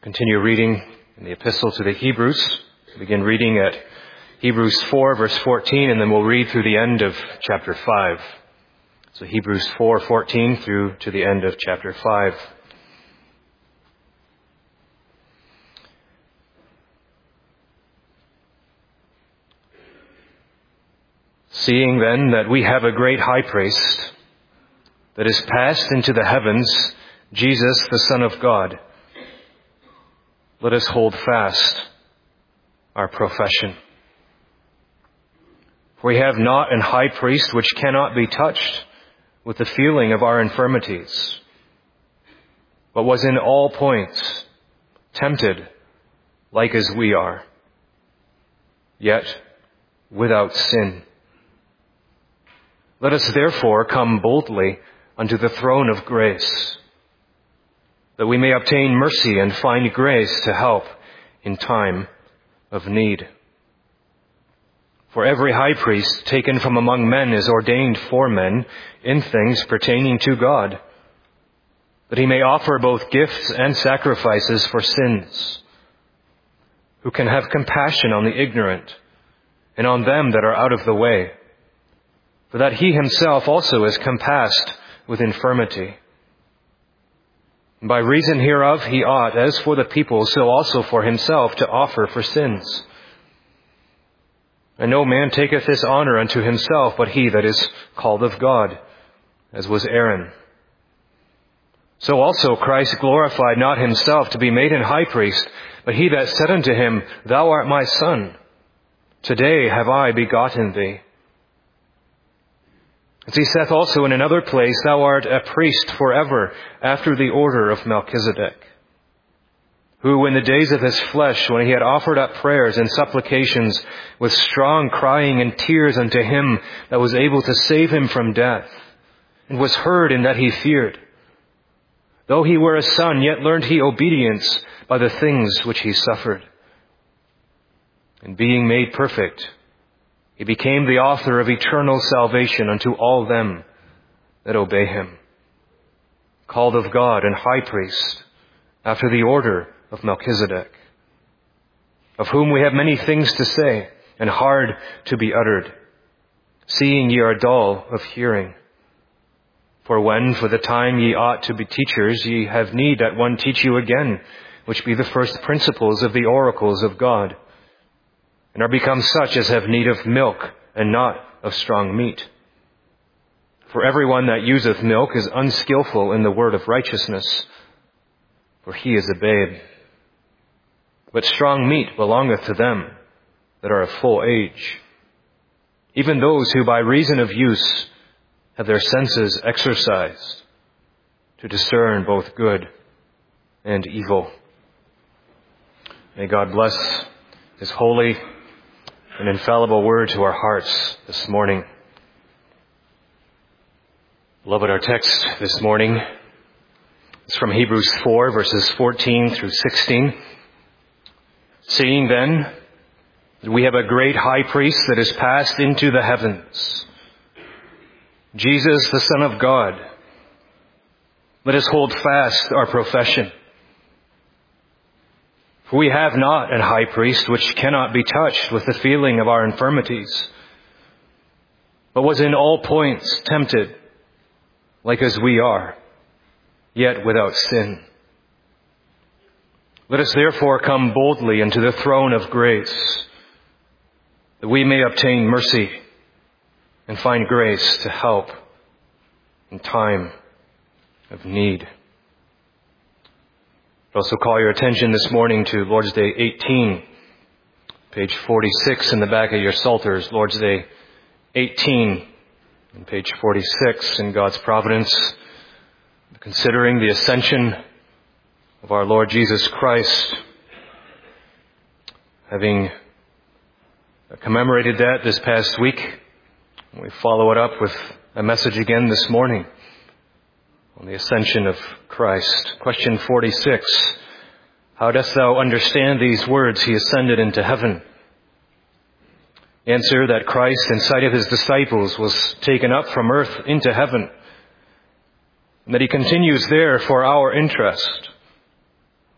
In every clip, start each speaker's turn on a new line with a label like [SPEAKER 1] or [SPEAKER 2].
[SPEAKER 1] Continue reading in the epistle to the Hebrews. Begin reading at Hebrews 4 verse 14, and then we'll read through the end of chapter 5. So Hebrews 4:14 through to the end of chapter 5. Seeing then that we have a great high priest that is passed into the heavens, Jesus, the Son of God, let us hold fast our profession. For we have not an high priest which cannot be touched with the feeling of our infirmities, but was in all points tempted like as we are, yet without sin. Let us therefore come boldly unto the throne of grace, that we may obtain mercy and find grace to help in time of need. For every high priest taken from among men is ordained for men in things pertaining to God, that he may offer both gifts and sacrifices for sins, who can have compassion on the ignorant and on them that are out of the way, for that he himself also is compassed with infirmity. By reason hereof he ought, as for the people, so also for himself, to offer for sins. And no man taketh this honor unto himself, but he that is called of God, as was Aaron. So also Christ glorified not himself to be made an high priest, but he that said unto him, Thou art my son, today have I begotten thee. As he saith also in another place, Thou art a priest forever, after the order of Melchizedek, who in the days of his flesh, when he had offered up prayers and supplications with strong crying and tears unto him that was able to save him from death, and was heard in that he feared. Though he were a son, yet learned he obedience by the things which he suffered. And being made perfect, he became the author of eternal salvation unto all them that obey him, called of God and high priest after the order of Melchizedek, of whom we have many things to say and hard to be uttered, seeing ye are dull of hearing. For when for the time ye ought to be teachers, ye have need that one teach you again, which be the first principles of the oracles of God, and are become such as have need of milk and not of strong meat. For everyone that useth milk is unskillful in the word of righteousness, for he is a babe. But strong meat belongeth to them that are of full age, even those who by reason of use have their senses exercised to discern both good and evil. May God bless his holy and infallible word to our hearts this morning. Beloved, our text this morning is from Hebrews 4, verses 14 through 16. Seeing then that we have a great high priest that is passed into the heavens, Jesus, the Son of God, let us hold fast our profession. For we have not an high priest which cannot be touched with the feeling of our infirmities, but was in all points tempted, like as we are, yet without sin. Let us therefore come boldly into the throne of grace, that we may obtain mercy and find grace to help in time of need. I'd also call your attention this morning to Lord's Day 18, page 46 in the back of your Psalters. Lord's Day 18, on page 46, in God's providence, considering the ascension of our Lord Jesus Christ. Having commemorated that this past week, we follow it up with a message again this morning on the ascension of Christ. Question 46. How dost thou understand these words, he ascended into heaven? Answer, that Christ in sight of his disciples was taken up from earth into heaven, and that he continues there for our interest,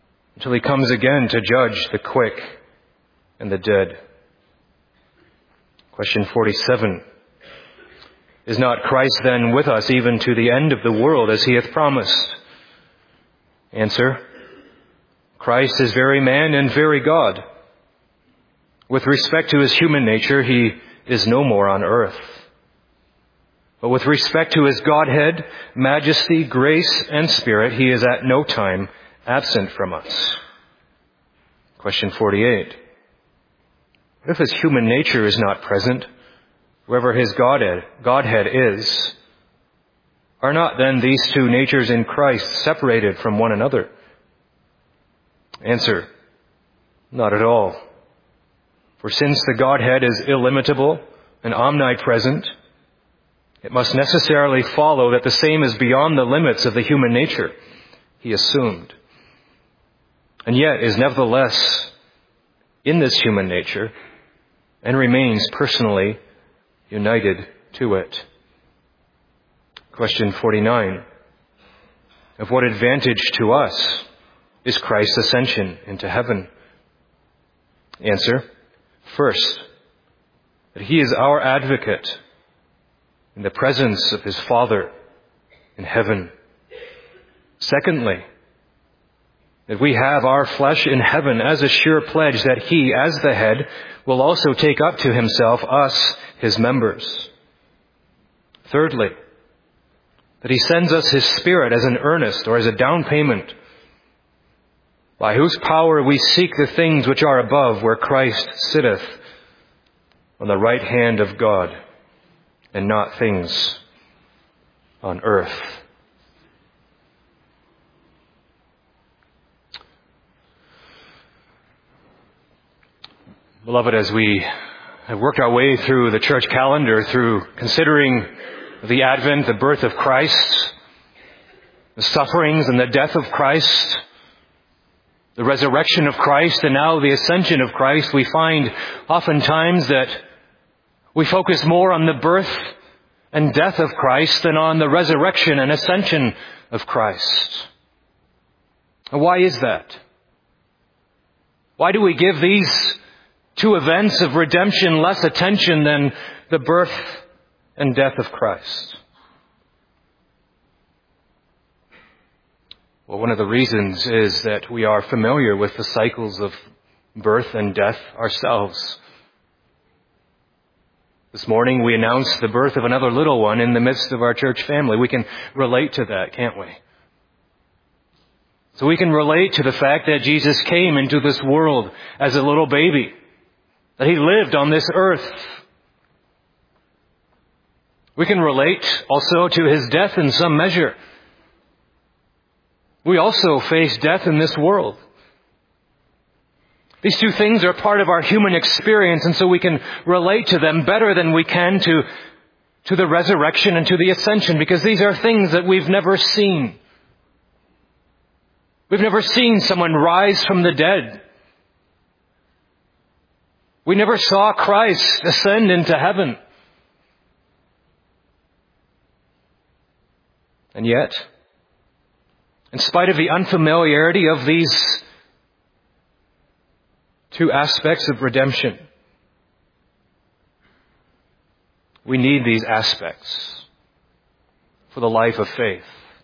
[SPEAKER 1] till he comes again to judge the quick and the dead. Question 47. Is not Christ then with us even to the end of the world as he hath promised? Answer. Christ is very man and very God. With respect to his human nature, he is no more on earth. But with respect to his Godhead, majesty, grace, and spirit, he is at no time absent from us. Question 48. If his human nature is not present, wherever his Godhead is, are not then these two natures in Christ separated from one another? Answer. Not at all. For since the Godhead is illimitable and omnipresent, it must necessarily follow that the same is beyond the limits of the human nature he assumed, and yet is nevertheless in this human nature and remains personally united to it. Question 49. Of what advantage to us is Christ's ascension into heaven? Answer. First, that he is our advocate in the presence of his Father in heaven. Secondly, that we have our flesh in heaven as a sure pledge that he, as the head, will also take up to himself us, his members. Thirdly, that he sends us his Spirit as an earnest or as a down payment, by whose power we seek the things which are above, where Christ sitteth on the right hand of God, and not things on earth. Beloved, as we have worked our way through the church calendar, through considering the Advent, the birth of Christ, the sufferings and the death of Christ, the resurrection of Christ, and now the ascension of Christ, we find oftentimes that we focus more on the birth and death of Christ than on the resurrection and ascension of Christ. Why is that? Why do we give these two events of redemption less attention than the birth and death of Christ? Well, one of the reasons is that we are familiar with the cycles of birth and death ourselves. This morning we announced the birth of another little one in the midst of our church family. We can relate to that, can't we? So we can relate to the fact that Jesus came into this world as a little baby, that he lived on this earth. We can relate also to his death in some measure. We also face death in this world. These two things are part of our human experience, and so we can relate to them better than we can to the resurrection and to the ascension, because these are things that we've never seen. We've never seen someone rise from the dead. We never saw Christ ascend into heaven. And yet, in spite of the unfamiliarity of these two aspects of redemption, we need these aspects for the life of faith.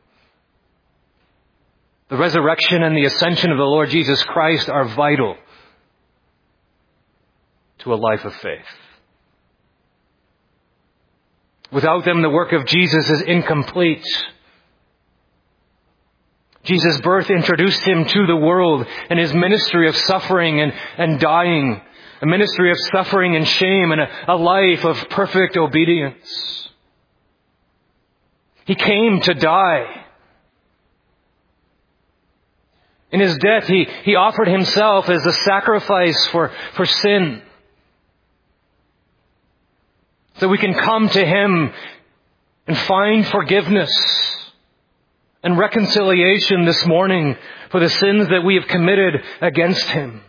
[SPEAKER 1] The resurrection and the ascension of the Lord Jesus Christ are vital to a life of faith. Without them, the work of Jesus is incomplete. Jesus' birth introduced him to the world and his ministry of suffering and dying, a ministry of suffering and shame, and a life of perfect obedience. He came to die. In his death, he offered himself as a sacrifice for sin, so we can come to him and find forgiveness and reconciliation this morning for the sins that we have committed against him.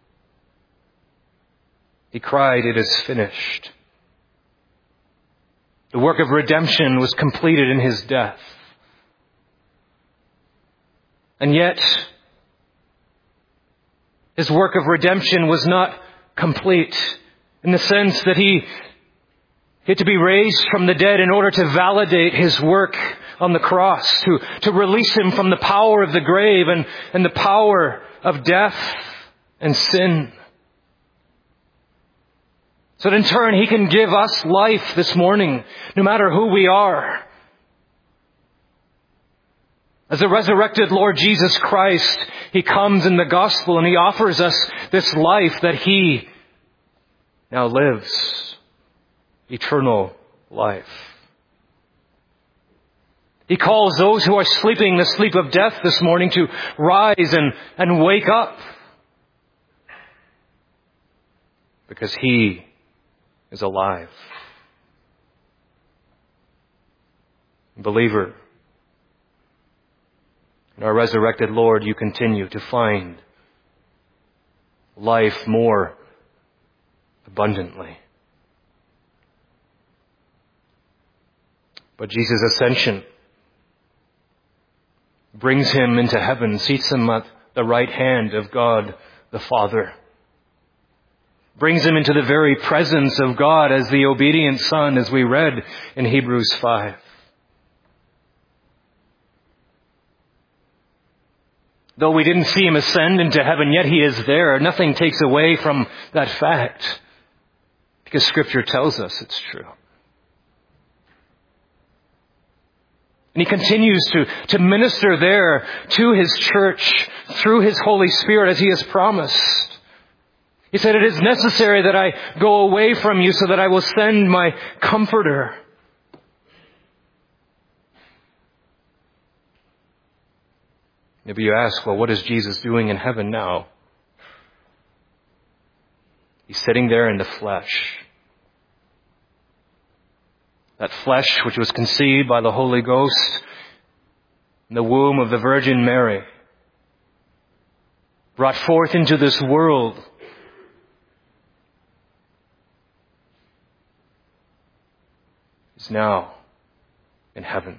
[SPEAKER 1] He cried, "It is finished." The work of redemption was completed in his death. And yet, His work of redemption was not complete in the sense that He had to be raised from the dead in order to validate His work on the cross, to release Him from the power of the grave and the power of death and sin. So that in turn He can give us life this morning, no matter who we are. As the resurrected Lord Jesus Christ, He comes in the gospel and He offers us this life that He now lives. Eternal life. He calls those who are sleeping the sleep of death this morning to rise and wake up. Because He is alive. Believer, in our resurrected Lord, you continue to find life more abundantly. But Jesus' ascension brings Him into heaven, seats Him at the right hand of God the Father. Brings Him into the very presence of God as the obedient Son, as we read in Hebrews 5. Though we didn't see Him ascend into heaven, yet He is there. Nothing takes away from that fact. Because Scripture tells us it's true. And He continues to minister there to His church through His Holy Spirit as He has promised. He said, "It is necessary that I go away from you so that I will send my Comforter." Maybe you ask, well, what is Jesus doing in heaven now? He's sitting there in the flesh. That flesh which was conceived by the Holy Ghost in the womb of the Virgin Mary, brought forth into this world, is now in heaven.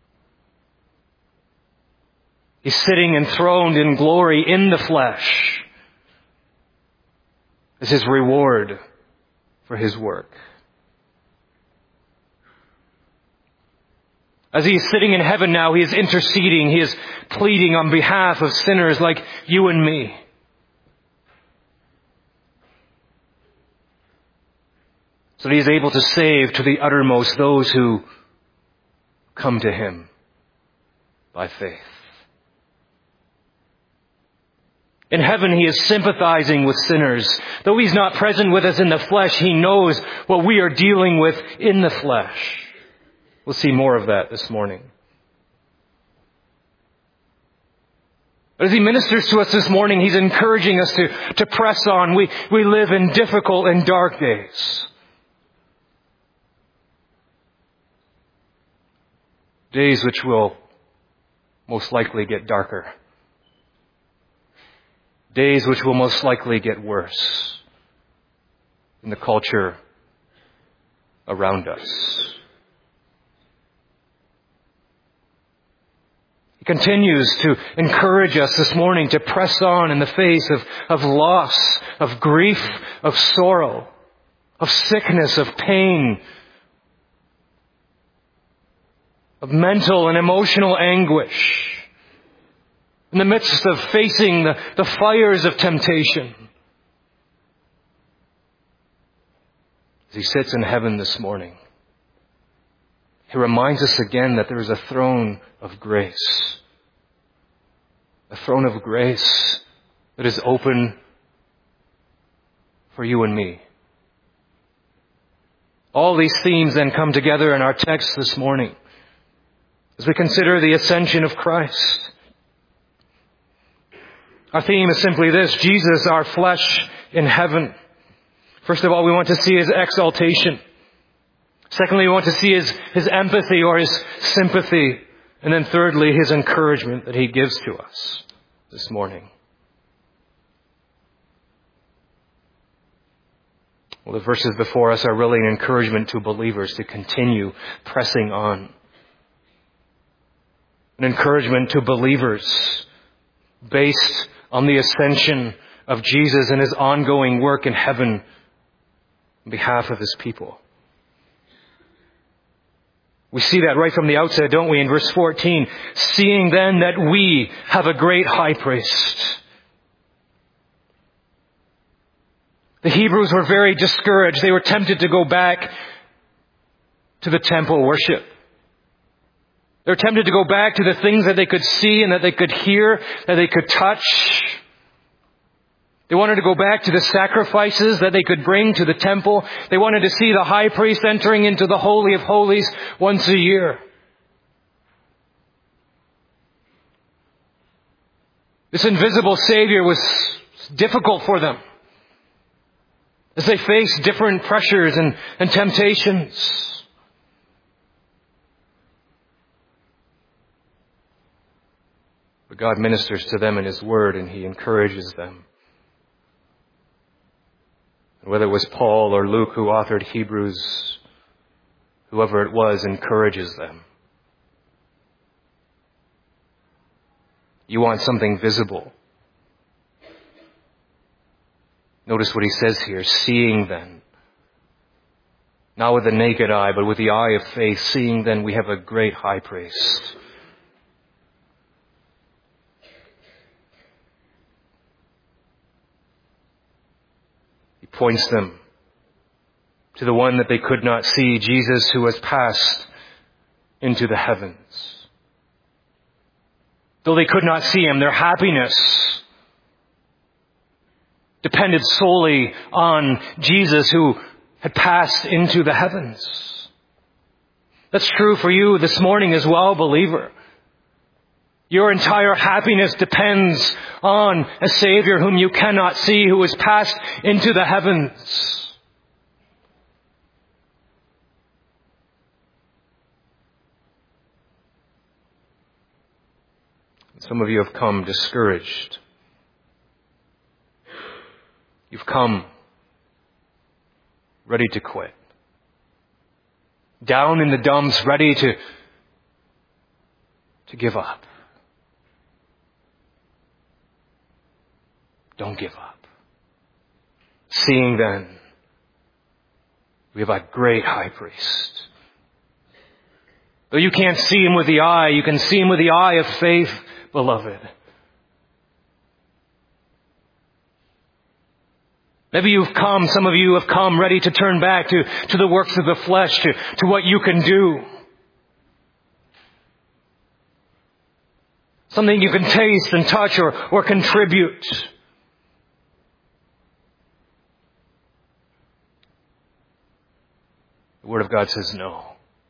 [SPEAKER 1] He's sitting enthroned in glory in the flesh as His reward for His work. As He is sitting in heaven now, He is interceding, He is pleading on behalf of sinners like you and me. So that He is able to save to the uttermost those who come to Him by faith. In heaven, He is sympathizing with sinners. Though He's not present with us in the flesh, He knows what we are dealing with in the flesh. We'll see more of that this morning. But as He ministers to us this morning, He's encouraging us to press on. We live in difficult and dark days. Days which will most likely get darker. Days which will most likely get worse in the culture around us. He continues to encourage us this morning to press on in the face of loss, of grief, of sorrow, of sickness, of pain, of mental and emotional anguish. In the midst of facing the fires of temptation. As He sits in heaven this morning, He reminds us again that there is a throne of grace. A throne of grace that is open for you and me. All these themes then come together in our text this morning as we consider the ascension of Christ. Our theme is simply this: Jesus, our flesh in heaven. First of all, we want to see His exaltation. Secondly, we want to see His empathy or His sympathy. And then thirdly, His encouragement that He gives to us this morning. Well, the verses before us are really an encouragement to believers to continue pressing on. An encouragement to believers based on the ascension of Jesus and His ongoing work in heaven on behalf of His people. We see that right from the outset, don't we? In verse 14, seeing then that we have a great high priest. The Hebrews were very discouraged. They were tempted to go back to the temple worship. They were tempted to go back to the things that they could see and that they could hear, that they could touch. They wanted to go back to the sacrifices that they could bring to the temple. They wanted to see the high priest entering into the Holy of Holies once a year. This invisible Savior was difficult for them as they faced different pressures and temptations. But God ministers to them in His Word and He encourages them. And whether it was Paul or Luke who authored Hebrews, whoever it was encourages them. You want something visible. Notice what he says here, seeing then. Not with the naked eye, but with the eye of faith. Seeing then we have a great high priest. He points them to the one that they could not see, Jesus who has passed into the heavens. Though they could not see Him, their happiness depended solely on Jesus who had passed into the heavens. That's true for you this morning as well, believer. Your entire happiness depends on a Savior whom you cannot see, who has passed into the heavens. Some of you have come discouraged. You've come ready to quit. Down in the dumps, ready to give up. Don't give up. Seeing then, we have a great high priest. Though you can't see Him with the eye, you can see Him with the eye of faith, beloved. Maybe some of you have come ready to turn back to the works of the flesh, to what you can do. Something you can taste and touch or contribute. The Word of God says no.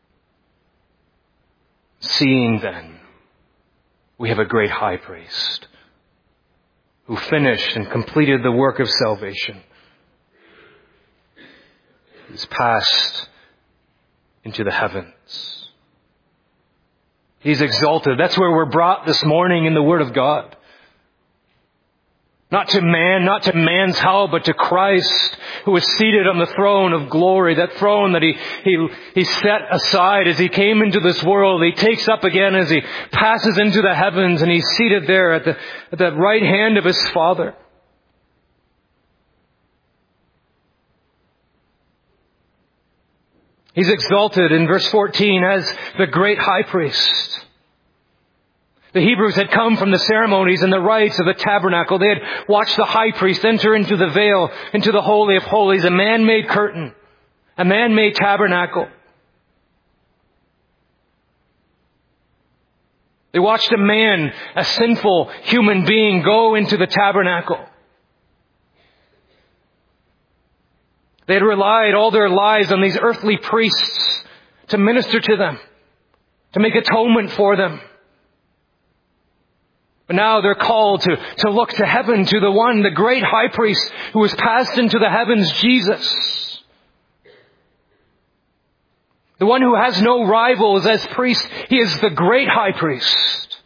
[SPEAKER 1] Seeing then, we have a great high priest who finished and completed the work of salvation. He's passed into the heavens. He's exalted. That's where we're brought this morning in the Word of God. Not to man, not to man's help, but to Christ, who is seated on the throne of glory, that throne that he set aside as He came into this world. He takes up again as He passes into the heavens, and He's seated there at the right hand of His Father. He's exalted in verse 14 as the great high priest. The Hebrews had come from the ceremonies and the rites of the tabernacle. They had watched the high priest enter into the veil, into the Holy of Holies, a man-made curtain, a man-made tabernacle. They watched a man, a sinful human being, go into the tabernacle. They had relied all their lives on these earthly priests to minister to them, to make atonement for them. But now they're called to look to heaven, to the one, the great high priest who has passed into the heavens, Jesus. The one who has no rivals as priest. He is the great high priest.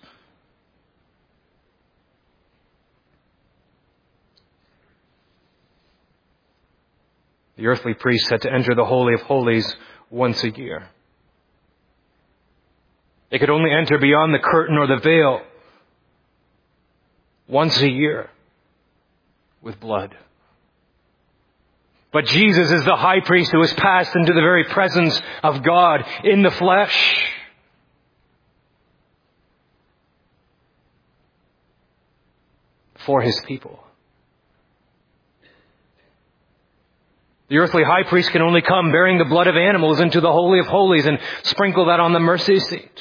[SPEAKER 1] The earthly priest had to enter the Holy of Holies once a year. They could only enter beyond the curtain or the veil once a year. with blood. But Jesus is the high priest who has passed into the very presence of God in the flesh. For his people. The earthly high priest can only come bearing the blood of animals into the Holy of Holies and sprinkle that on the mercy seat.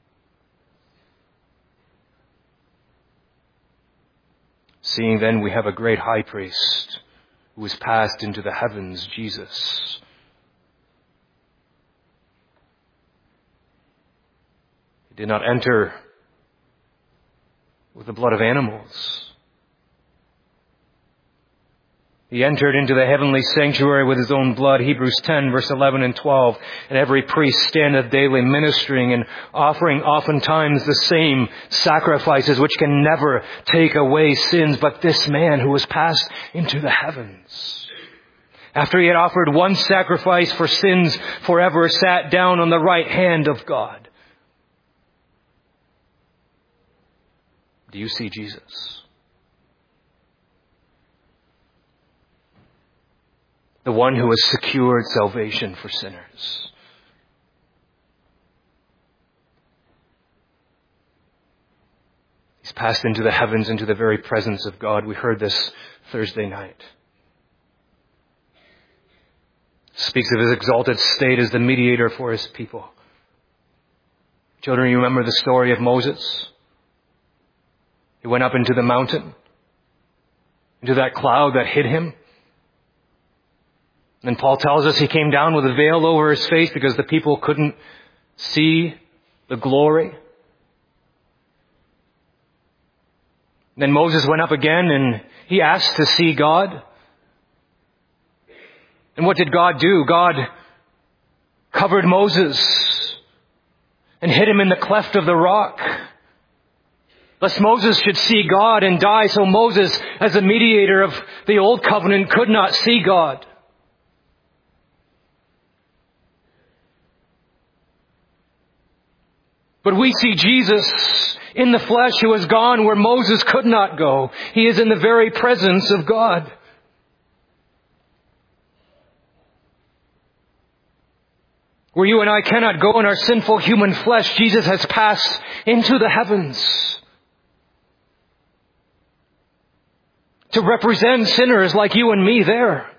[SPEAKER 1] Seeing then we have a great high priest who has passed into the heavens, Jesus. He did not enter with the blood of animals. He entered into the heavenly sanctuary with his own blood, Hebrews 10, verse 11 and 12. And every priest standeth daily ministering and offering oftentimes the same sacrifices which can never take away sins. But this man who was passed into the heavens, after he had offered one sacrifice for sins forever, sat down on the right hand of God. Do you see Jesus? The one who has secured salvation for sinners. He's passed into the heavens, into the very presence of God. We heard this Thursday night. Speaks of his exalted state as the mediator for his people. Children, you remember the story of Moses? He went up into the mountain, into that cloud that hid him. And Paul tells us he came down with a veil over his face because the people couldn't see the glory. Then Moses went up again and he asked to see God. And what did God do? God covered Moses and hid him in the cleft of the rock, lest Moses should see God and die. So Moses, as a mediator of the old covenant, could not see God. But we see Jesus in the flesh who has gone where Moses could not go. He is in the very presence of God. Where you and I cannot go in our sinful human flesh, Jesus has passed into the heavens to represent sinners like you and me there.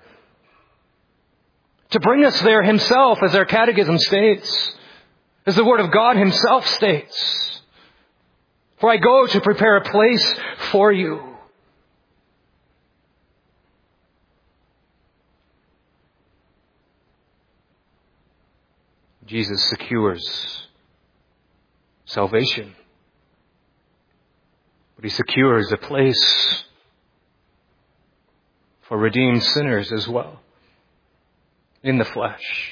[SPEAKER 1] To bring us there himself, as our catechism states. As the Word of God himself states, for I go to prepare a place for you. Jesus secures salvation, but he secures a place for redeemed sinners as well, in the flesh.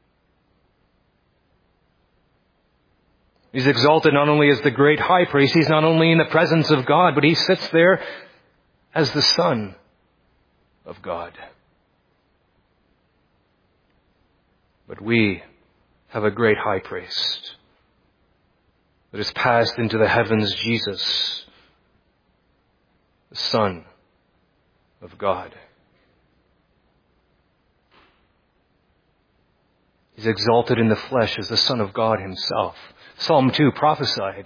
[SPEAKER 1] He's exalted not only as the great high priest, he's not only in the presence of God, but he sits there as the Son of God. But we have a great high priest that has passed into the heavens, Jesus, the Son of God. He's exalted in the flesh as the Son of God himself. Psalm 2 prophesied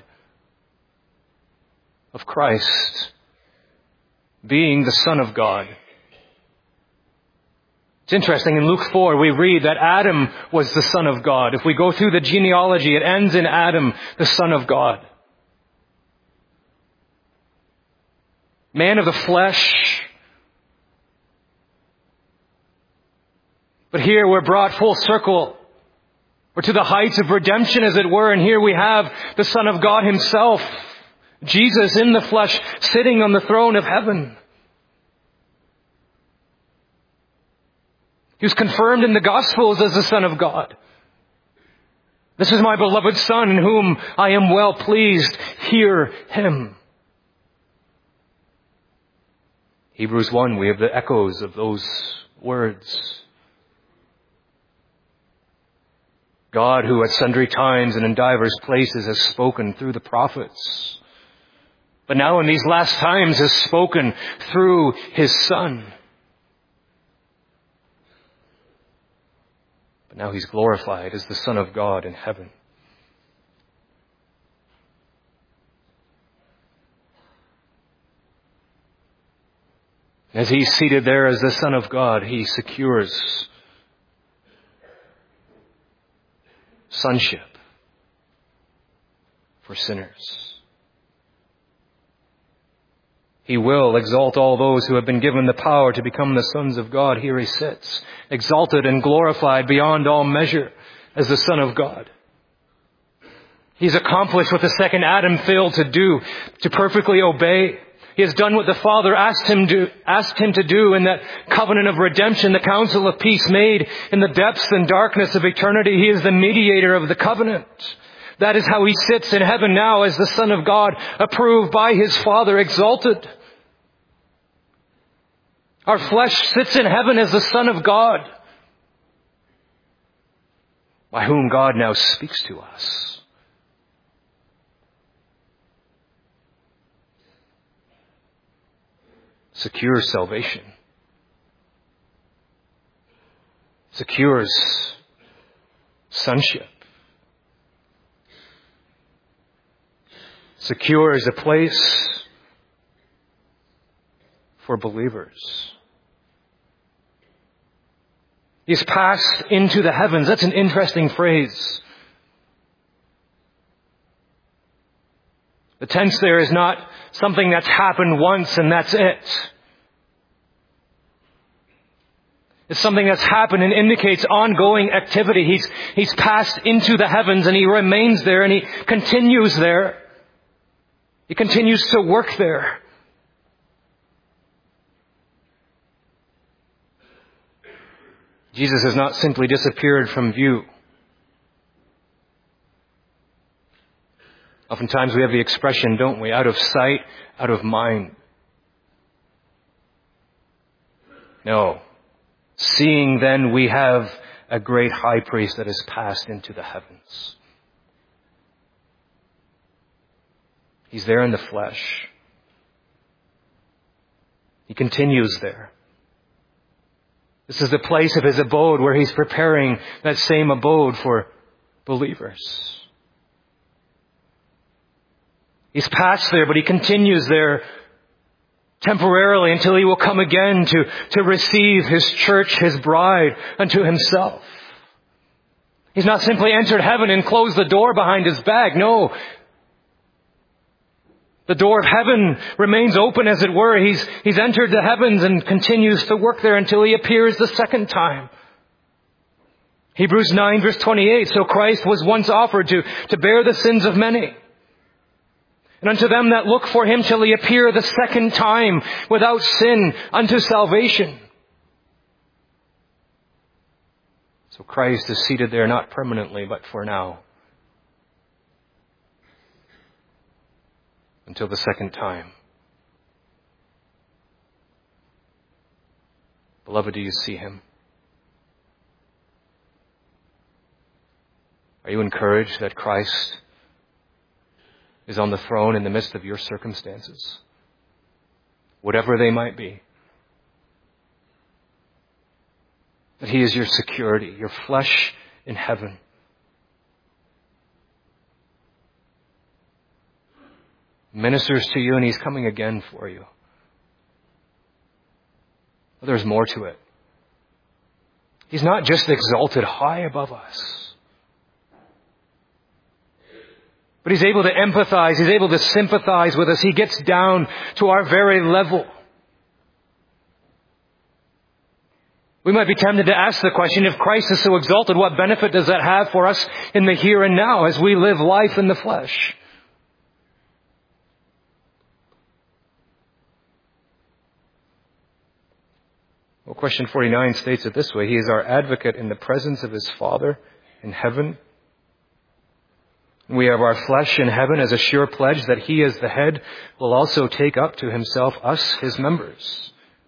[SPEAKER 1] of Christ being the Son of God. It's interesting, in Luke 4 we read that Adam was the Son of God. If we go through the genealogy, it ends in Adam, the Son of God. Man of the flesh. But here we're brought full circle. Or to the heights of redemption, as it were. And here we have the Son of God himself, Jesus in the flesh, sitting on the throne of heaven. He was confirmed in the Gospels as the Son of God. This is my beloved Son in whom I am well pleased. Hear him. Hebrews 1, we have the echoes of those words. God, who at sundry times and in divers places has spoken through the prophets, but now in these last times has spoken through His Son. But now He's glorified as the Son of God in heaven. As He's seated there as the Son of God, He secures sonship for sinners. He will exalt all those who have been given the power to become the sons of God. Here He sits, exalted and glorified beyond all measure as the Son of God. He's accomplished what the second Adam failed to do, to perfectly obey. He has done what the Father asked him to do in that covenant of redemption, the counsel of peace made in the depths and darkness of eternity. He is the mediator of the covenant. That is how He sits in heaven now as the Son of God, approved by His Father, exalted. Our flesh sits in heaven as the Son of God, by whom God now speaks to us. Secures salvation. Secures sonship. Secures a place for believers. He's passed into the heavens. That's an interesting phrase. The tense there is not something that's happened once and that's it. It's something that's happened and indicates ongoing activity. He's passed into the heavens and He remains there and He continues there. He continues to work there. Jesus has not simply disappeared from view. Oftentimes we have the expression, don't we? Out of sight, out of mind. No. Seeing then we have a great high priest that has passed into the heavens. He's there in the flesh. He continues there. This is the place of His abode where He's preparing that same abode for believers. He's passed there, but He continues there temporarily until He will come again to receive His church, His bride, unto Himself. He's not simply entered heaven and closed the door behind His back. No. The door of heaven remains open, as it were. He's entered the heavens and continues to work there until He appears the second time. Hebrews 9 verse 28, so Christ was once offered to bear the sins of many. And unto them that look for Him shall He appear the second time without sin unto salvation. So Christ is seated there not permanently, but for now. Until the second time. Beloved, do you see Him? Are you encouraged that Christ is on the throne in the midst of your circumstances, whatever they might be? That He is your security, your flesh in heaven. Ministers to you and He's coming again for you. But there's more to it. He's not just exalted high above us, but He's able to empathize. He's able to sympathize with us. He gets down to our very level. We might be tempted to ask the question, if Christ is so exalted, what benefit does that have for us in the here and now as we live life in the flesh? Well, question 49 states it this way. He is our advocate in the presence of His Father in heaven. We have our flesh in heaven as a sure pledge that He as the head will also take up to Himself us, His members.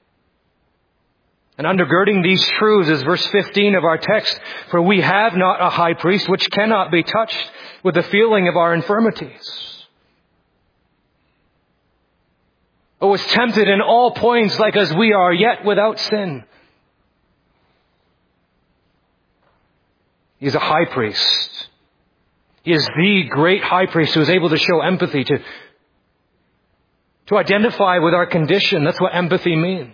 [SPEAKER 1] And undergirding these truths is verse 15 of our text, for we have not a high priest which cannot be touched with the feeling of our infirmities. but was tempted in all points like as we are, yet without sin. He is a high priest. He is the great high priest who is able to show empathy, to identify with our condition. That's what empathy means.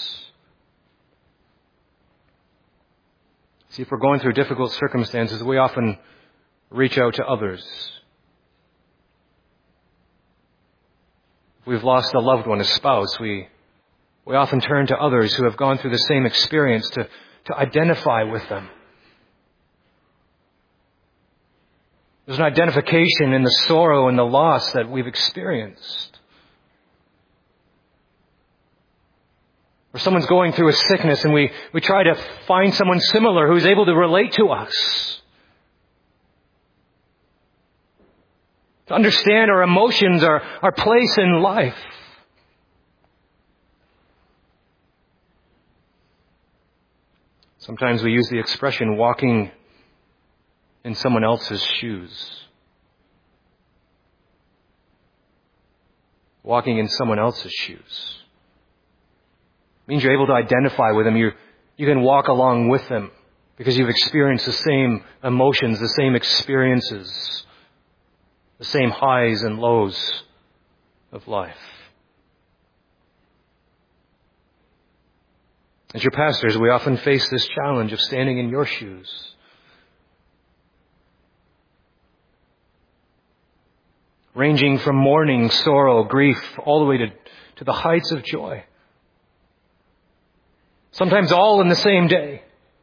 [SPEAKER 1] See, if we're going through difficult circumstances, we often reach out to others. If we've lost a loved one, a spouse, we often turn to others who have gone through the same experience to identify with them. There's an identification in the sorrow and the loss that we've experienced. Or someone's going through a sickness and we try to find someone similar who's able to relate to us. To understand our emotions, our place in life. Sometimes we use the expression walking in someone else's shoes. Walking in someone else's shoes. It means you're able to identify with them. You can walk along with them because you've experienced the same emotions, the same experiences, the same highs and lows of life. As your pastors, we often face this challenge of standing in your shoes. Ranging from mourning, sorrow, grief, all the way to the heights of joy. Sometimes all in the same day.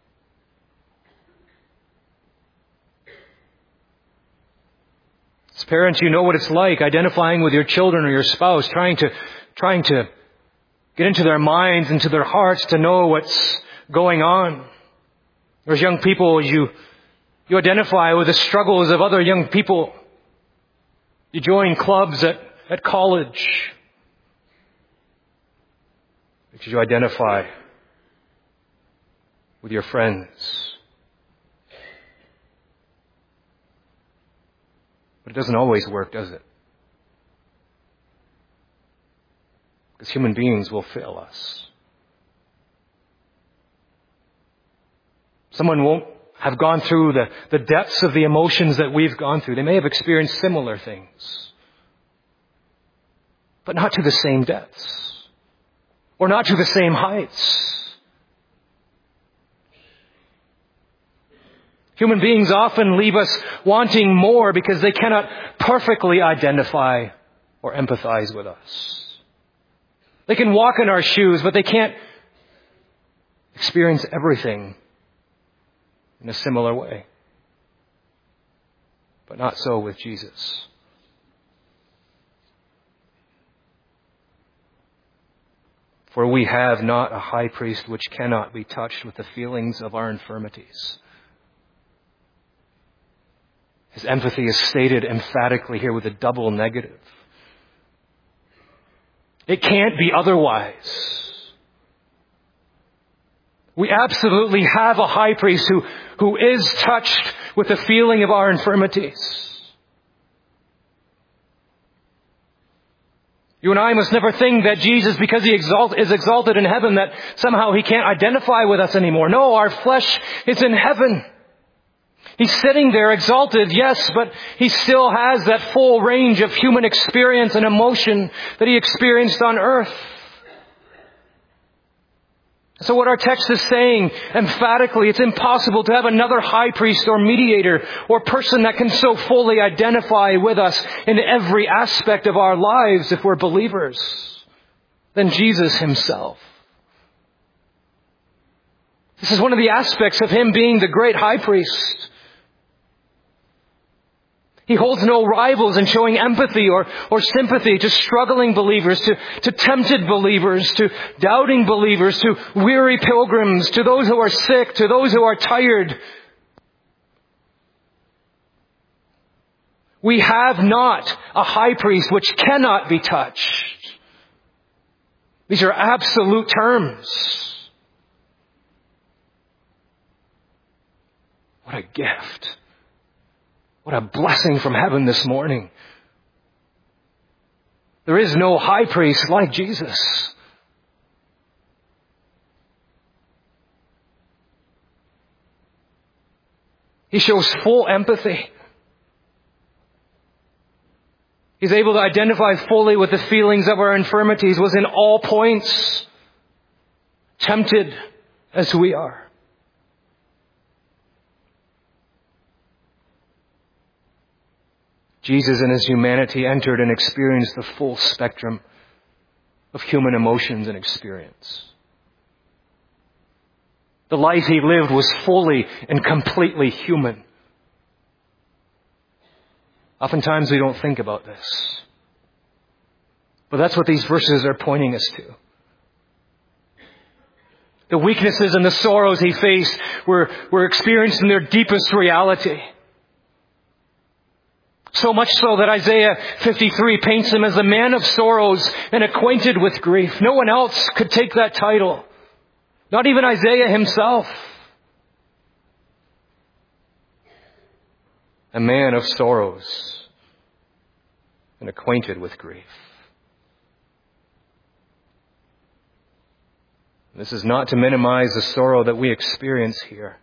[SPEAKER 1] As parents, you know what it's like identifying with your children or your spouse, trying to get into their minds, into their hearts to know what's going on. Or as young people, you identify with the struggles of other young people. You join clubs at college because you identify with your friends. But it doesn't always work, does it? Because human beings will fail us. Someone won't have gone through the depths of the emotions that we've gone through. They may have experienced similar things, but not to the same depths, or not to the same heights. Human beings often leave us wanting more because they cannot perfectly identify or empathize with us. They can walk in our shoes, but they can't experience everything in a similar way. But not so with Jesus. For we have not a high priest which cannot be touched with the feelings of our infirmities. His empathy is stated emphatically here with a double negative. It can't be otherwise. We absolutely have a high priest who is touched with the feeling of our infirmities. You and I must never think that Jesus, because He is exalted in heaven, that somehow He can't identify with us anymore. No, our flesh is in heaven. He's sitting there exalted, yes, but He still has that full range of human experience and emotion that He experienced on earth. So what our text is saying emphatically, it's impossible to have another high priest or mediator or person that can so fully identify with us in every aspect of our lives if we're believers than Jesus Himself. This is one of the aspects of Him being the great high priest. He holds no rivals in showing empathy or sympathy to struggling believers, to tempted believers, to doubting believers, to weary pilgrims, to those who are sick, to those who are tired. We have not a high priest which cannot be touched. These are absolute terms. What a gift. What a blessing from heaven this morning. There is no high priest like Jesus. He shows full empathy. He's able to identify fully with the feelings of our infirmities, was in all points tempted as we are. Jesus in his humanity entered and experienced the full spectrum of human emotions and experience. The life he lived was fully and completely human. Oftentimes we don't think about this. But that's what these verses are pointing us to. The weaknesses and the sorrows he faced were experienced in their deepest reality. So much so that Isaiah 53 paints him as a man of sorrows and acquainted with grief. No one else could take that title. Not even Isaiah himself. A man of sorrows and acquainted with grief. This is not to minimize the sorrow that we experience here.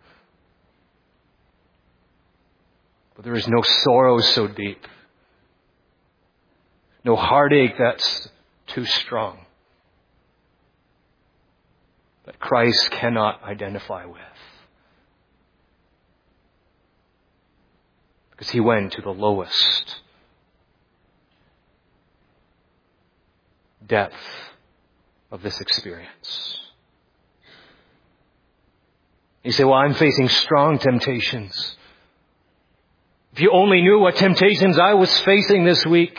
[SPEAKER 1] But there is no sorrow so deep. No heartache that's too strong that Christ cannot identify with. Because he went to the lowest depth of this experience. You say, well, I'm facing strong temptations. If you only knew what temptations I was facing this week.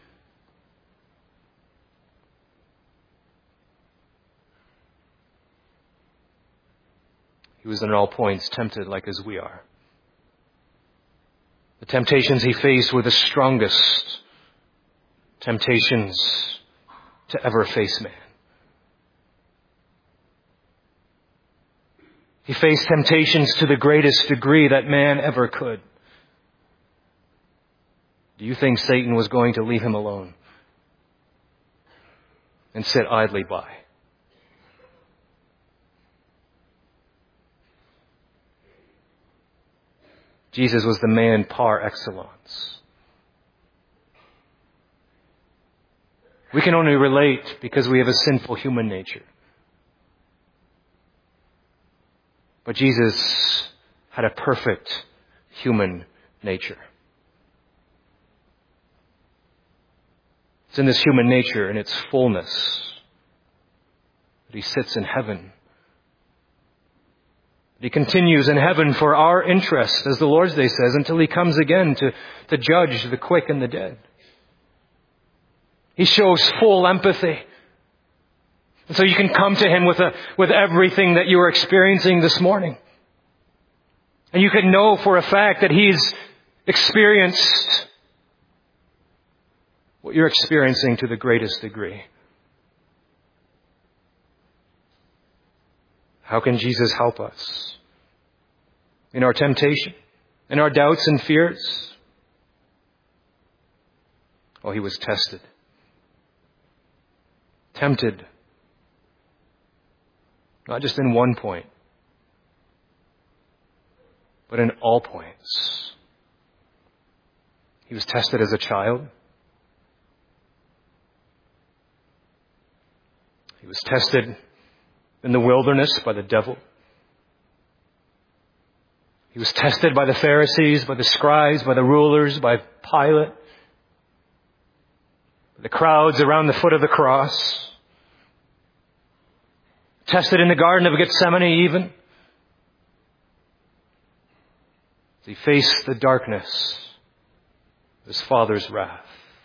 [SPEAKER 1] He was in all points tempted like as we are. The temptations he faced were the strongest temptations to ever face man. He faced temptations to the greatest degree that man ever could. Do you think Satan was going to leave him alone and sit idly by? Jesus was the man par excellence. We can only relate because we have a sinful human nature. But Jesus had a perfect human nature. It's in this human nature, in its fullness, that he sits in heaven. He continues in heaven for our interest, as the Lord's Day says, until he comes again to judge the quick and the dead. He shows full empathy. And so you can come to him with everything that you are experiencing this morning. And you can know for a fact that he's experienced what you're experiencing to the greatest degree. How can Jesus help us in our temptation, in our doubts and fears? Oh, he was tested, tempted, not just in one point, but in all points. He was tested as a child. He was tested in the wilderness by the devil. He was tested by the Pharisees, by the scribes, by the rulers, by Pilate, by the crowds around the foot of the cross. Tested in the Garden of Gethsemane even. As he faced the darkness of his Father's wrath.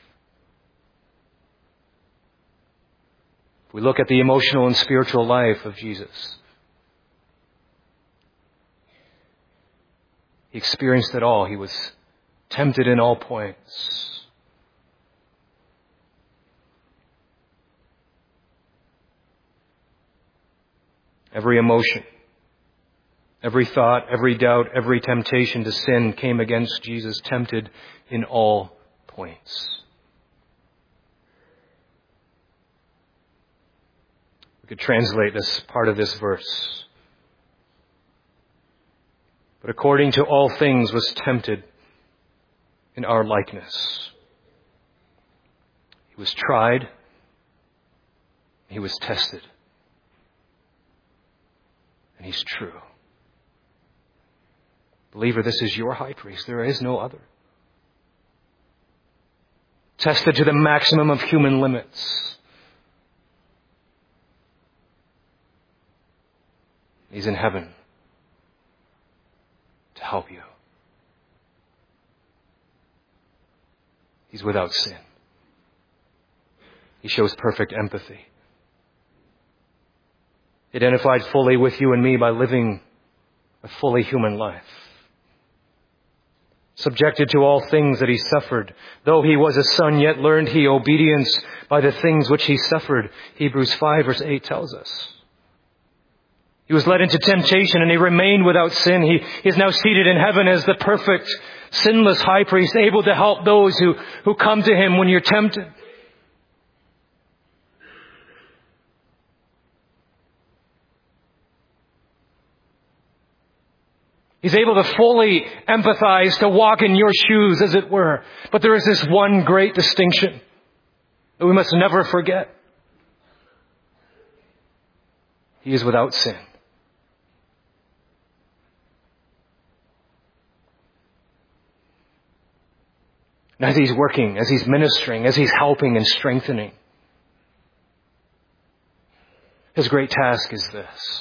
[SPEAKER 1] We look at the emotional and spiritual life of Jesus. He experienced it all. He was tempted in all points. Every emotion, every thought, every doubt, every temptation to sin came against Jesus, tempted in all points. We could translate this part of this verse. But according to all things was tempted in our likeness. He was tried. He was tested. And He's true. Believer, this is your high priest. There is no other. Tested to the maximum of human limits. He's in heaven to help you. He's without sin. He shows perfect empathy. He identified fully with you and me by living a fully human life. Subjected to all things that He suffered. Though He was a son, yet learned He obedience by the things which He suffered. Hebrews 5 verse 8 tells us. He was led into temptation and He remained without sin. He is now seated in heaven as the perfect, sinless high priest, able to help those who come to Him when you're tempted. He's able to fully empathize, to walk in your shoes, as it were. But there is this one great distinction that we must never forget. He is without sin. And as He's working, as He's ministering, as He's helping and strengthening, His great task is this: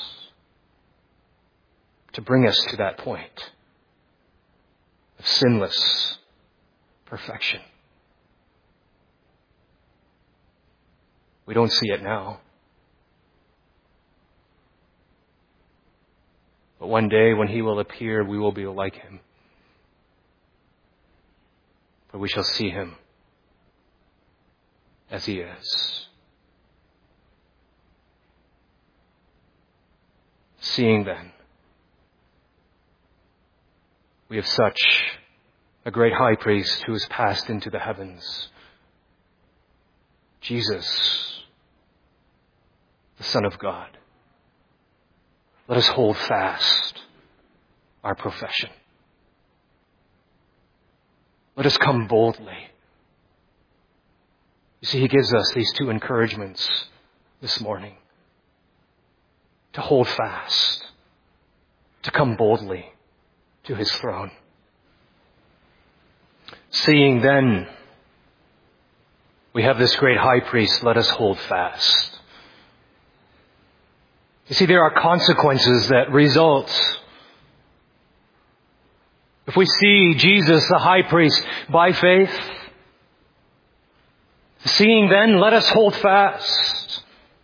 [SPEAKER 1] to bring us to that point of sinless perfection. We don't see it now. But one day when He will appear, we will be like Him. For we shall see Him as He is. Seeing then, we have such a great high priest who has passed into the heavens. Jesus, the Son of God. Let us hold fast our profession. Let us come boldly. You see, He gives us these two encouragements this morning. To hold fast. To come boldly to His throne. Seeing then we have this great high priest, let us hold fast. You see, there are consequences that result. If we see Jesus, the high priest, by faith, seeing then, let us hold fast.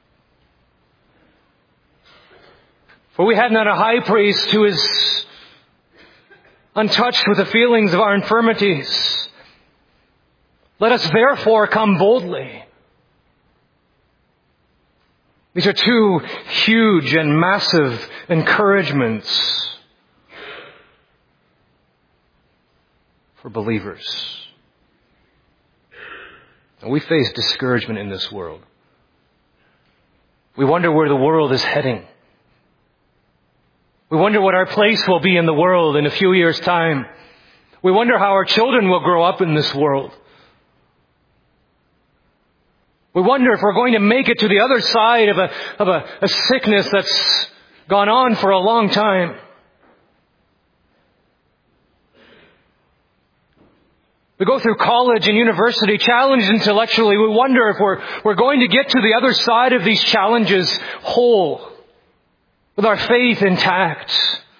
[SPEAKER 1] For we have not a high priest who is untouched with the feelings of our infirmities. Let us therefore come boldly. These are two huge and massive encouragements for believers. And we face discouragement in this world. We wonder where the world is heading. We wonder what our place will be in the world in a few years' time. We wonder how our children will grow up in this world. We wonder if we're going to make it to the other side of a sickness that's gone on for a long time. We go through college and university challenged intellectually. We wonder if we're going to get to the other side of these challenges whole, with our faith intact.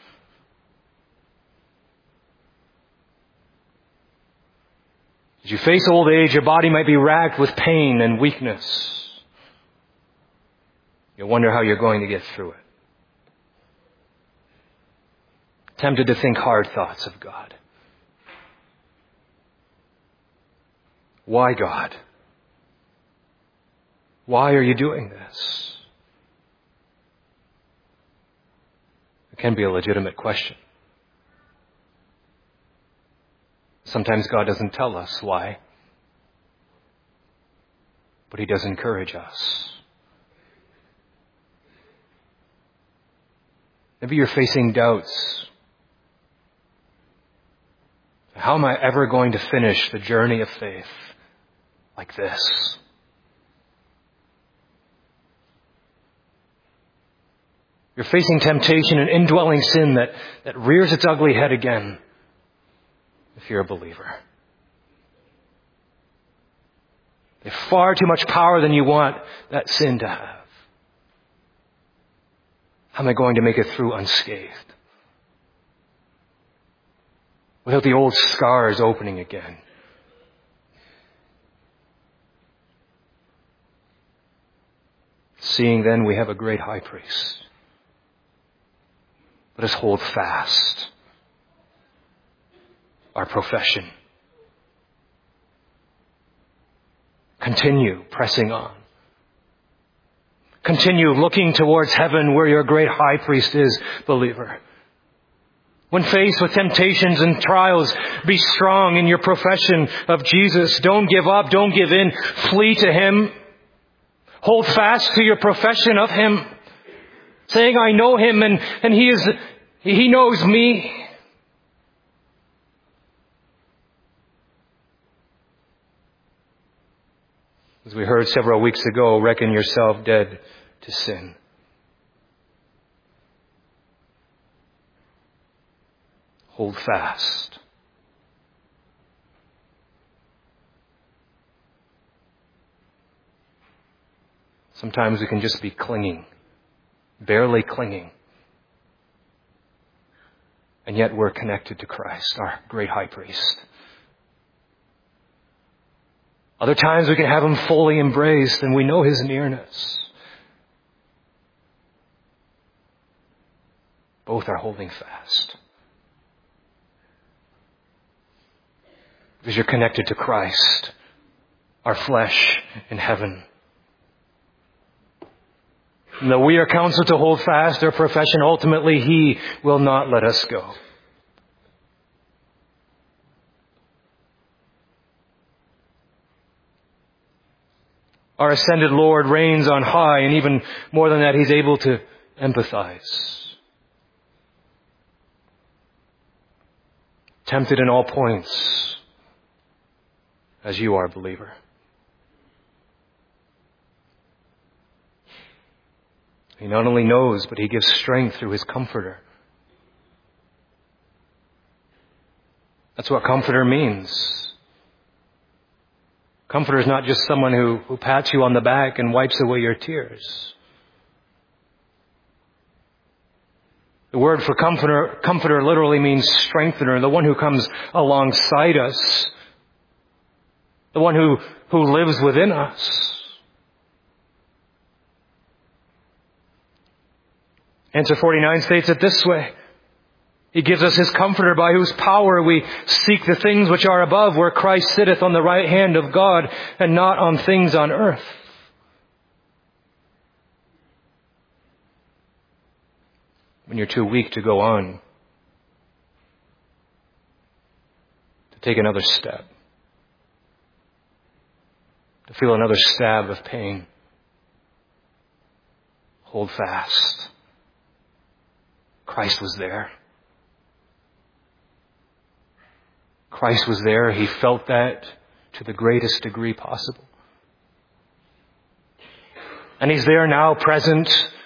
[SPEAKER 1] As you face old age, your body might be racked with pain and weakness. You wonder how you're going to get through it. Tempted to think hard thoughts of God. Why, God? Why are you doing this? It can be a legitimate question. Sometimes God doesn't tell us why, but He does encourage us. Maybe you're facing doubts. How am I ever going to finish the journey of faith like this? You're facing temptation and indwelling sin that rears its ugly head again if you're a believer. They have far too much power than you want that sin to have. How am I going to make it through unscathed? Without the old scars opening again. Seeing then we have a great high priest. Let us hold fast our profession. Continue pressing on. Continue looking towards heaven where your great high priest is, believer. When faced with temptations and trials, be strong in your profession of Jesus. Don't give up. Don't give in. Flee to Him. Hold fast to your profession of Him. Saying, I know Him and He knows me. As we heard several weeks ago, reckon yourself dead to sin. Hold fast. Sometimes we can just be clinging, barely clinging. And yet we're connected to Christ, our great high priest. Other times we can have Him fully embraced and we know His nearness. Both are holding fast. Because you're connected to Christ, our flesh in heaven. And though we are counseled to hold fast our profession, ultimately He will not let us go. Our ascended Lord reigns on high, and even more than that, He's able to empathize. Tempted in all points, as you are, believer. He not only knows, but He gives strength through His Comforter. That's what Comforter means. Comforter is not just someone who pats you on the back and wipes away your tears. The word for comforter literally means strengthener, the one who comes alongside us, the one who lives within us. Answer 49 states it this way. He gives us His Comforter, by whose power we seek the things which are above, where Christ sitteth on the right hand of God, and not on things on earth. When you're too weak to go on, to take another step, to feel another stab of pain, hold fast. Christ was there. Christ was there. He felt that to the greatest degree possible. And He's there now, present,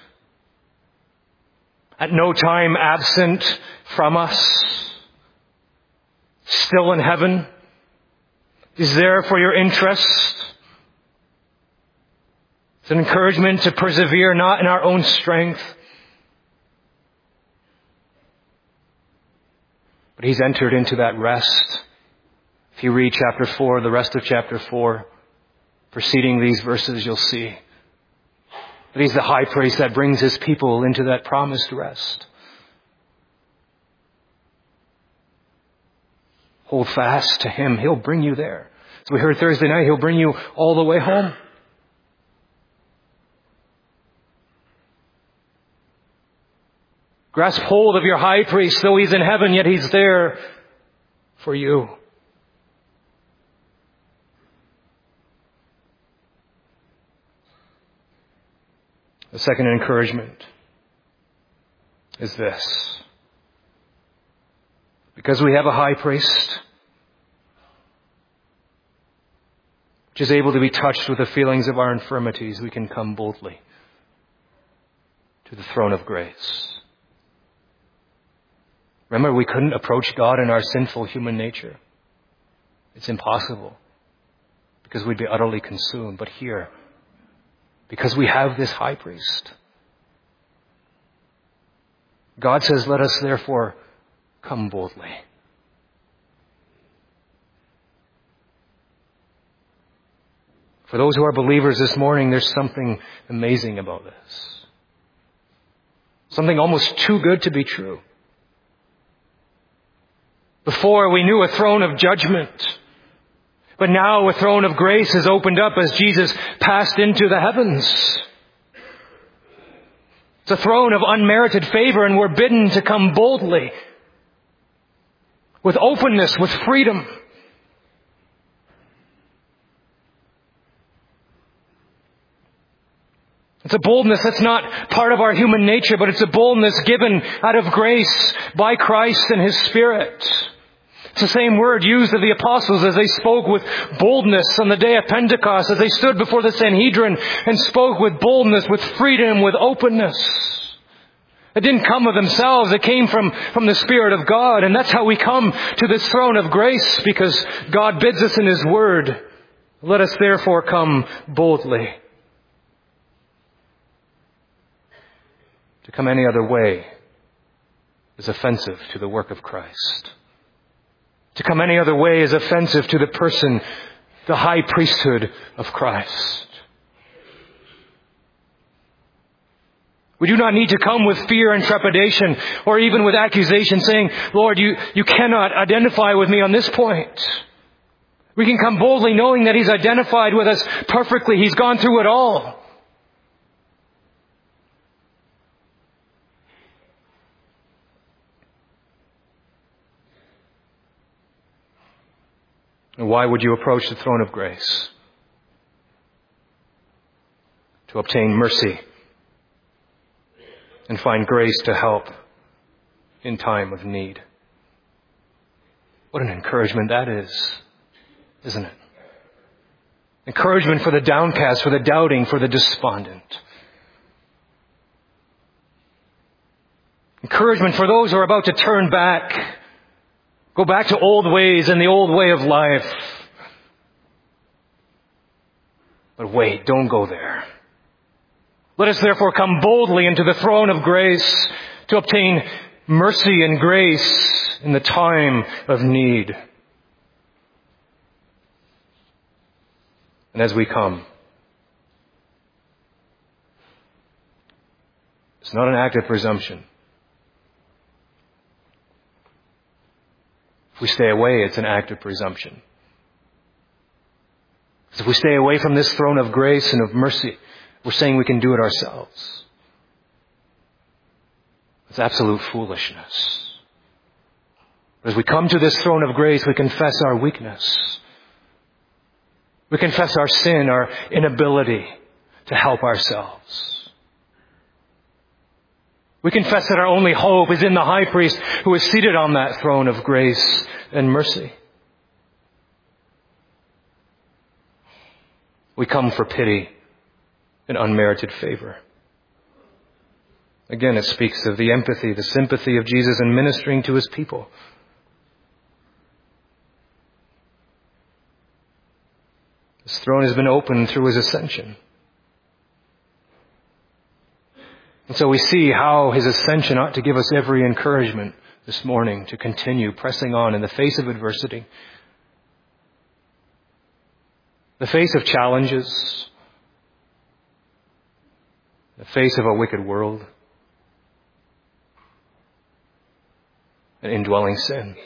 [SPEAKER 1] at no time absent from us, still in heaven. He's there for your interest. It's an encouragement to persevere not in our own strength, but He's entered into that rest. If you read chapter 4, the rest of chapter 4, preceding these verses, you'll see that He's the high priest that brings His people into that promised rest. Hold fast to Him. He'll bring you there. As we heard Thursday night, He'll bring you all the way home. Grasp hold of your high priest. Though He's in heaven, yet He's there for you. The second encouragement is this. Because we have a high priest which is able to be touched with the feelings of our infirmities, we can come boldly to the throne of grace. Remember, we couldn't approach God in our sinful human nature. It's impossible because we'd be utterly consumed. But here, because we have this high priest, God says, let us therefore come boldly. For those who are believers this morning, there's something amazing about this. Something almost too good to be true. Before we knew a throne of judgment, but now a throne of grace is opened up as Jesus passed into the heavens. It's a throne of unmerited favor, and we're bidden to come boldly, with openness, with freedom. It's a boldness that's not part of our human nature, but it's a boldness given out of grace by Christ and His Spirit. It's the same word used of the apostles as they spoke with boldness on the day of Pentecost, as they stood before the Sanhedrin and spoke with boldness, with freedom, with openness. It didn't come of themselves. It came from the Spirit of God. And that's how we come to this throne of grace, because God bids us in His Word. Let us therefore come boldly. To come any other way is offensive to the work of Christ. To come any other way is offensive to the person, the high priesthood of Christ. We do not need to come with fear and trepidation, or even with accusation saying, Lord, you cannot identify with me on this point. We can come boldly knowing that He's identified with us perfectly. He's gone through it all. And why would you approach the throne of grace? To obtain mercy and find grace to help in time of need. What an encouragement that is, isn't it? Encouragement for the downcast, for the doubting, for the despondent. Encouragement for those who are about to turn back, go back to old ways and the old way of life. But wait, don't go there. Let us therefore come boldly into the throne of grace to obtain mercy and grace in the time of need. And as we come, it's not an act of presumption. If we stay away, it's an act of presumption. Because if we stay away from this throne of grace and of mercy, we're saying we can do it ourselves. It's absolute foolishness. As we come to this throne of grace, we confess our weakness. We confess our sin, our inability to help ourselves. We confess that our only hope is in the high priest who is seated on that throne of grace and mercy. We come for pity and unmerited favor. Again, it speaks of the empathy, the sympathy of Jesus in ministering to His people. His throne has been opened through His ascension. And so we see how His ascension ought to give us every encouragement this morning to continue pressing on in the face of adversity, the face of challenges, the face of a wicked world, and indwelling sin.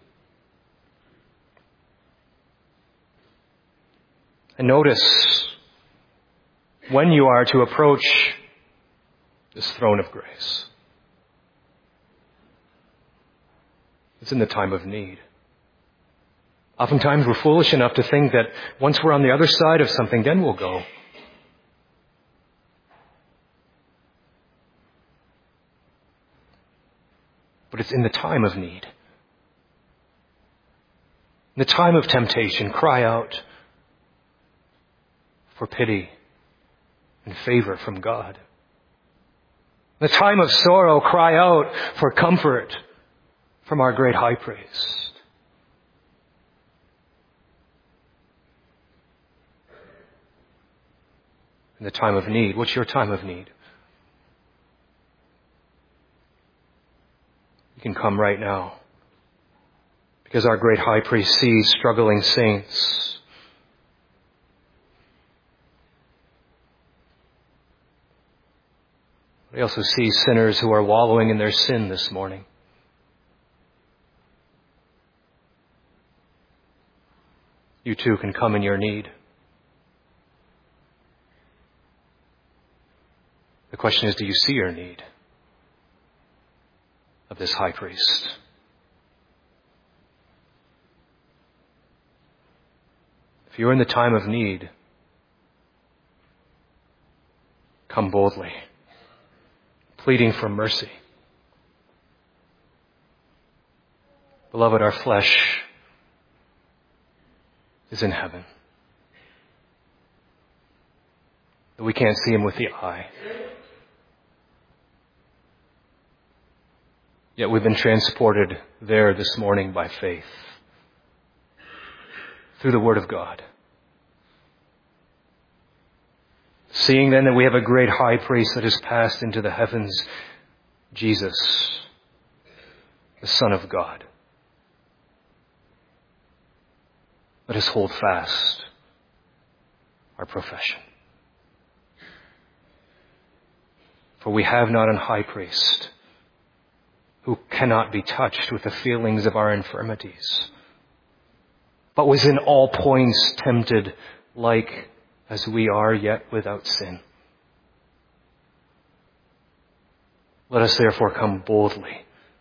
[SPEAKER 1] And notice when you are to approach this throne of grace. It's in the time of need. Oftentimes we're foolish enough to think that once we're on the other side of something, then we'll go. but it's in the time of need. In the time of temptation, cry out for pity and favor from God. In the time of sorrow, cry out for comfort from our great high priest. In the time of need, what's your time of need? You can come right now, because our great high priest sees struggling saints. He also sees sinners who are wallowing in their sin this morning. You too can come in your need. The question is, do you see your need of this high priest? If you're in the time of need, come boldly, pleading for mercy. Beloved, our flesh is in heaven. But we can't see him with the eye. Yet we've been transported there this morning by faith through the Word of God. Seeing then that we have a great high priest that has passed into the heavens, Jesus, the Son of God. Let us hold fast our profession. For we have not an high priest who cannot be touched with the feelings of our infirmities, but was in all points tempted like as we are, yet without sin. Let us therefore come boldly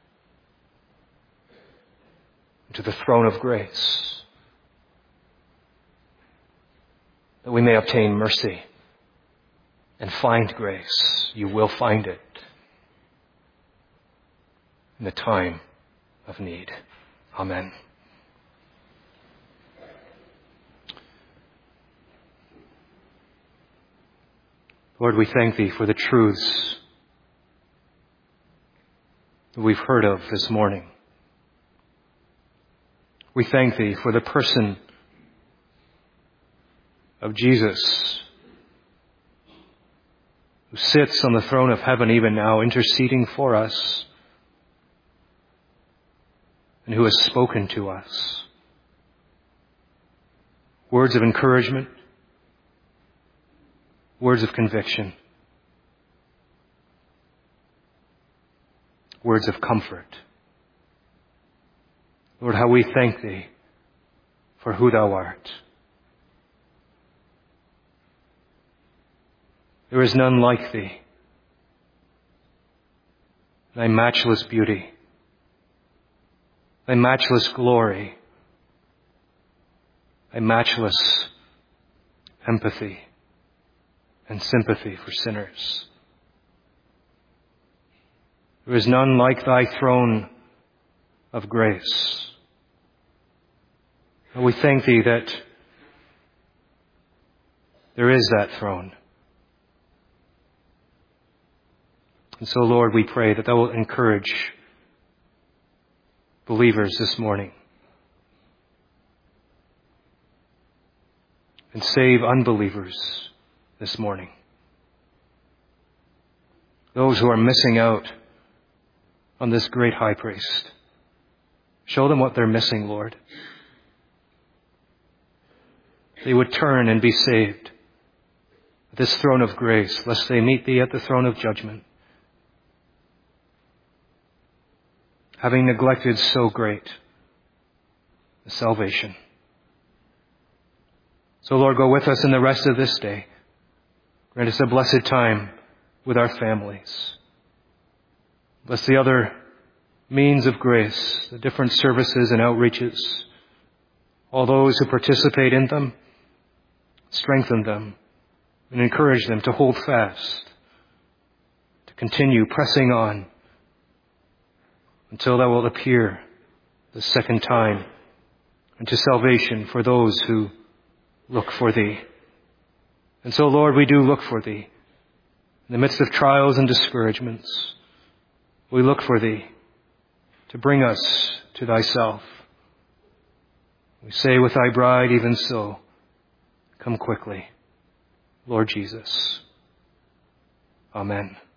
[SPEAKER 1] to the throne of grace, that we may obtain mercy and find grace. You will find it in the time of need. Amen. Lord, we thank Thee for the truths that we've heard of this morning. We thank Thee for the person of Jesus, who sits on the throne of heaven even now, interceding for us, and who has spoken to us words of encouragement, words of conviction, words of comfort. Lord, how we thank Thee for who Thou art. There is none like Thee. Thy matchless beauty, Thy matchless glory, Thy matchless empathy and sympathy for sinners. There is none like Thy throne of grace. And we thank Thee that there is that throne. And so, Lord, we pray that Thou will encourage believers this morning and save unbelievers this morning. Those who are missing out on this great high priest. Show them what they're missing, Lord. They would turn and be saved at this throne of grace, lest they meet Thee at the throne of judgment, having neglected so great a salvation. So, Lord, go with us in the rest of this day. Grant us a blessed time with our families. Bless the other means of grace, the different services and outreaches, all those who participate in them. Strengthen them and encourage them to hold fast, to continue pressing on until thou wilt appear the second time, and to salvation for those who look for thee. And so, Lord, we do look for thee. In the midst of trials and discouragements, we look for thee to bring us to thyself. We say with thy bride, even so, come quickly, Lord Jesus. Amen.